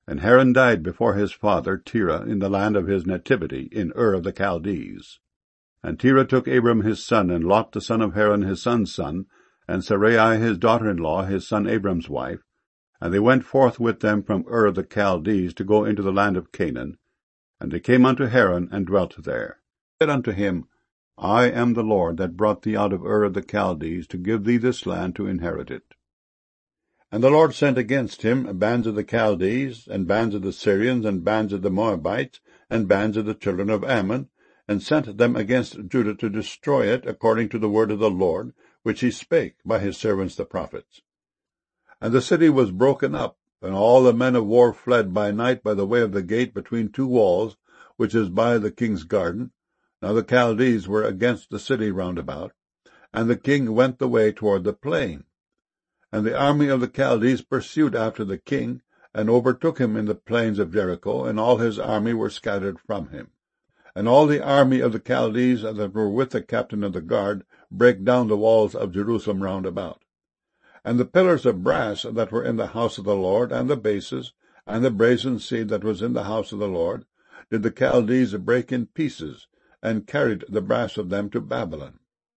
And Haran died before his father Terah in the land of his nativity, in Ur of the Chaldees. And Terah took Abram his son, and Lot the son of Haran his son's son, and Sarai his daughter-in-law, his son Abram's wife, and they went forth with them from Ur of the Chaldees to go into the land of Canaan. And they came unto Haran, and dwelt there. Said unto him, I am the Lord that brought thee out of Ur of the Chaldees, to give thee this land to inherit it. And the Lord sent against him bands of the Chaldees, and bands of the Syrians, and bands of the Moabites, and bands of the children of Ammon, and sent them against Judah to destroy it, according to the word of the Lord, which he spake by his servants the prophets. And the city was broken up, and all the men of war fled by night by the way of the gate between two walls, which is by the king's garden. Now the Chaldees were against the city round about, and the king went the way toward the plain. And the army of the Chaldees pursued after the king, and overtook him in the plains of Jericho, and all his army were scattered from him. And all the army of the Chaldees that were with the captain of the guard brake down the walls of Jerusalem round about. And the pillars of brass that were in the house of the Lord, and the bases, and the brazen seat that was in the house of the Lord, did the Chaldees break in pieces, and carried the brass of them to Babylon.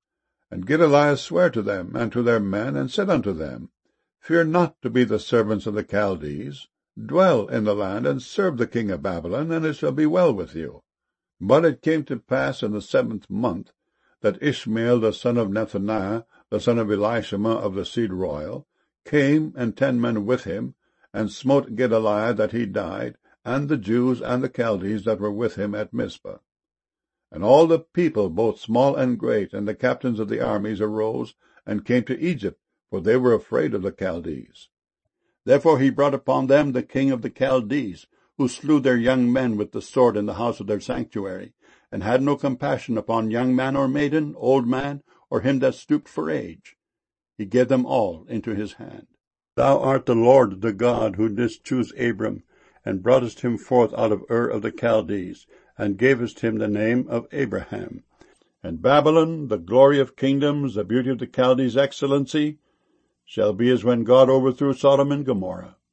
And Gedaliah sware to them, and to their men, and said unto them, Fear not to be the servants of the Chaldees. Dwell in the land, and serve the king of Babylon, and it shall be well with you. But it came to pass in the 7th month, that Ishmael the son of Nethaniah, the son of Elishama of the seed royal, came, and 10 men with him, and smote Gedaliah that he died, and the Jews and the Chaldees that were with him at Mizpah. And all the people, both small and great, and the captains of the armies, arose, and came to Egypt, for they were afraid of the Chaldees. Therefore he brought upon them the king of the Chaldees, who slew their young men with the sword in the house of their sanctuary, and had no compassion upon young man or maiden, old man, or him that stooped for age. He gave them all into his hand. Thou art the Lord the God, who didst choose Abram, and broughtest him forth out of Ur of the Chaldees, and gavest him the name of Abraham. And Babylon, the glory of kingdoms, the beauty of the Chaldees' excellency, shall be as when God overthrew Sodom and Gomorrah.